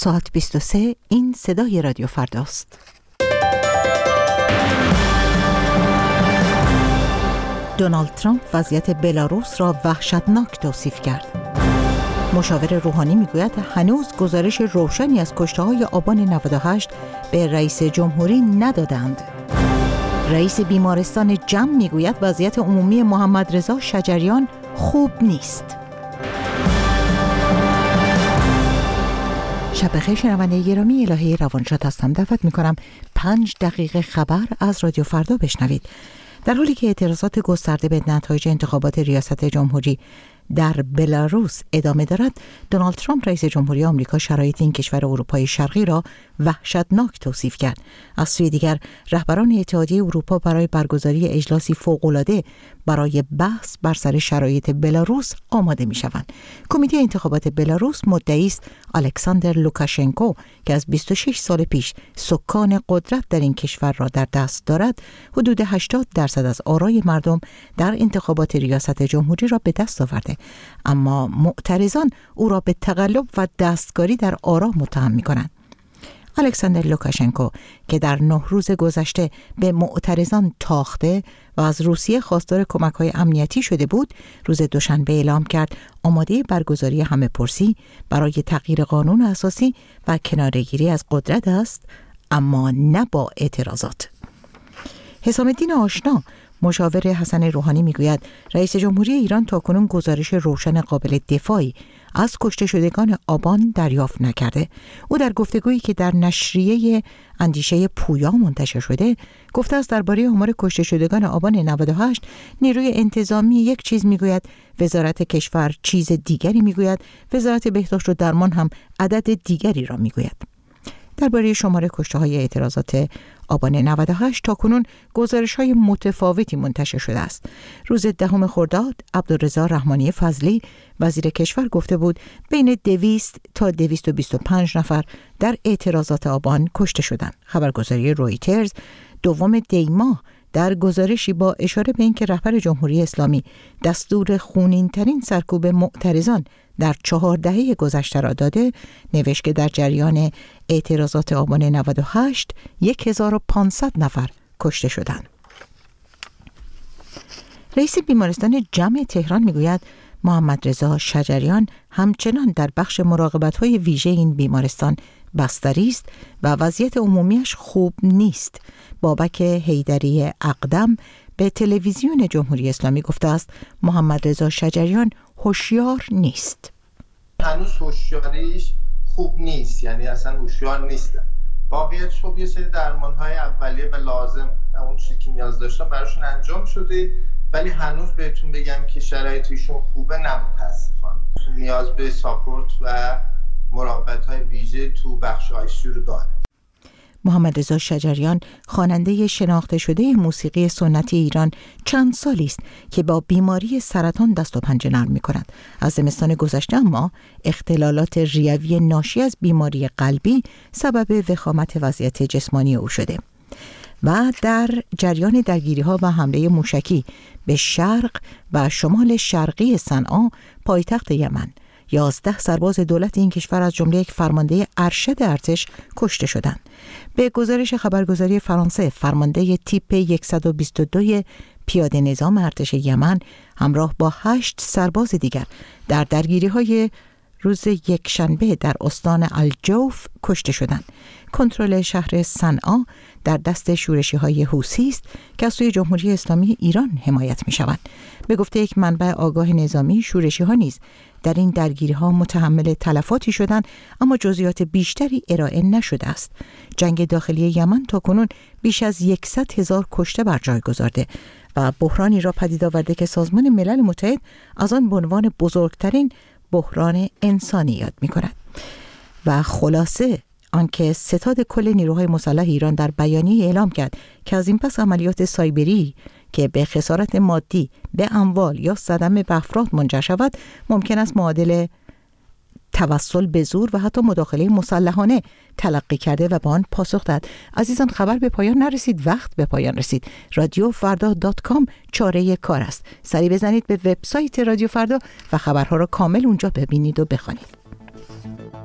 ساعت 23 این صدای رادیو فرداست. دونالد ترامپ وضعیت بلاروس را وحشتناک توصیف کرد. مشاور روحانی میگوید هنوز گزارش روشنی از کشته‌های آبان 98 به رئیس جمهوری ندادند. رئیس بیمارستان جم میگوید وضعیت عمومی محمد رضا شجریان خوب نیست. شب بخیر شنونده گرامی، الهه روانشاد هستم. دعوت میکنم 5 دقیقه خبر از رادیو فردا بشنوید. در حالی که اعتراضات گسترده به نتایج انتخابات ریاست جمهوری در بلاروس ادامه دارد، دونالد ترامپ رئیس جمهوری آمریکا شرایط این کشور اروپای شرقی را وحشتناک توصیف کرد. از سوی دیگر رهبران اتحادیه اروپا برای برگزاری اجلاسی فوق‌العاده برای بحث بر سر شرایط بلاروس آماده می‌شوند. کمیته انتخابات بلاروس مدعی است الکساندر لوکاشنکو که از 26 سال پیش سکان قدرت در این کشور را در دست دارد، حدود 80% از آرای مردم در انتخابات ریاست جمهوری را به دست آورده، اما معترضان او را به تقلب و دستکاری در آرا متهم می‌کنند. الکساندر لوکاشنکو که در 9 روز گذشته به معترضان تاخته و از روسیه خواستار کمک‌های امنیتی شده بود، روز دوشنبه اعلام کرد آماده برگزاری همه‌پرسی برای تغییر قانون اساسی و کناره‌گیری از قدرت است، اما نه با اعتراضات. حسام الدین آشنا مشاور حسن روحانی میگوید رئیس جمهوری ایران تاکنون گزارش روشن قابل دفاعی از کشته شدگان آبان دریافت نکرده. او در گفتگویی که در نشریه اندیشه پویا منتشر شده گفته است درباره آمار کشته شدگان آبان 98 نیروی انتظامی یک چیز میگوید، وزارت کشور چیز دیگری میگوید، وزارت بهداشت و درمان هم عدد دیگری را میگوید. درباره شمار کشته‌های اعتراضات آبان 98 تاکنون گزارش‌های متفاوتی منتشر شده است. روز 10 خرداد عبدالرضا رحمانی فضلی وزیر کشور گفته بود بین 200 تا 225 نفر در اعتراضات آبان کشته شدند. خبرگزاری رویترز 2 دی ماه در گزارشی با اشاره به اینکه رهبر جمهوری اسلامی دستور خونین‌ترین سرکوب معترضان در 4 دهه گذشته را داده، نوشت که در جریان اعتراضات آبان 98 1500 نفر کشته شدند. رئیس بیمارستان جم تهران میگوید محمد رضا شجریان همچنان در بخش مراقبت‌های ویژه این بیمارستان بستری است و وضعیت عمومیش خوب نیست. بابک حیدری اقدم به تلویزیون جمهوری اسلامی گفته است محمد رضا شجریان هوشیار نیست. هنوز هوشیاریش خوب نیست، یعنی اصلا هوشیار نیستن. واقعیتش خب یه سری درمان‌های اولیه و لازم اون چیزی که نیاز داشتن براشون انجام شده، ولی هنوز بهتون بگم که شرایط ایشون خوبه نه، متاسفانه. نیاز به ساپورت و مراقبت‌های ویژه تو بخش آی‌سی رو داره. محمد رضا شجریان خواننده شناخته شده موسیقی سنتی ایران چند سالی است که با بیماری سرطان دست و پنجه نرم می‌کند. از زمستان گذشته اما اختلالات ریوی ناشی از بیماری قلبی سبب وخامت وضعیت جسمانی او شده و در جریان درگیری‌ها و حمله موشکی به شرق و شمال شرقی صنعا پایتخت یمن 11 سرباز دولت این کشور از جمله یک فرمانده ارشد ارتش کشته شدند. به گزارش خبرگزاری فرانسه، فرمانده تیپ 122 پیاده نظام ارتش یمن همراه با 8 سرباز دیگر در درگیری‌های روز یکشنبه در استان الجوف کشته شدند. کنترل شهر صنعا در دست شورشی‌های حوثی است که از سوی جمهوری اسلامی ایران حمایت می‌شوند. به گفته یک منبع آگاه نظامی، شورشی‌ها نیز در این درگیری‌ها متحمل تلفاتی شدند، اما جزئیات بیشتری ارائه نشده است. جنگ داخلی یمن تاکنون بیش از 100,000 کشته بر جای گذارده و بحرانی را پدید آورده که سازمان ملل متحد از آن به عنوان بزرگترین بحران انسانی یاد می‌کند. و خلاصه آنکه ستاد کل نیروهای مسلح ایران در بیانیه اعلام کرد که از این پس عملیات سایبری که به خسارت مادی به اموال یا صدمه به افراد منجر شود ممکن است معادل توسل به زور و حتی مداخله مسلحانه تلقی کرده و به آن پاسخ داد. عزیزان، خبر به پایان نرسید، وقت به پایان رسید. رادیو فردا.com چاره کار است. سری بزنید به وبسایت رادیو فردا و خبرها را کامل اونجا ببینید و بخوانید.